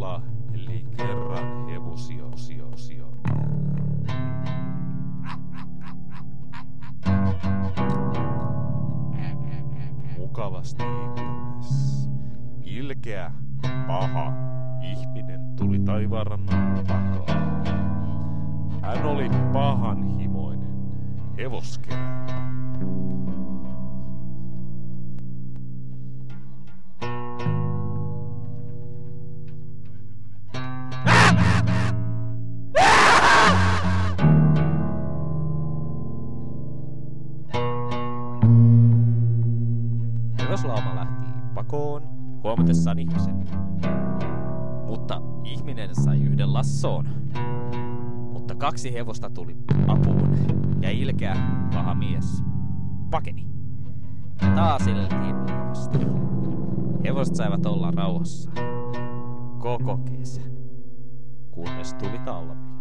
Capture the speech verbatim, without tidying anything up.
hevosilla, eli kerran hevosio, sio, sio. Mukavasti kunnes ilkeä, paha ihminen tuli taivaanrannan takaa. Hän oli pahanhimoinen hevoskeräilijä. Hevoslauma lähti pakoon huomatessaan ihmisen. Mutta ihminen sai yhden lassoon. Mutta kaksi hevosta tuli apuun ja ilkeä paha mies pakeni. Ja taas iljeltiin mukavasti. Hevoset saivat olla rauhassa koko kesän, kunnes tuli talvi.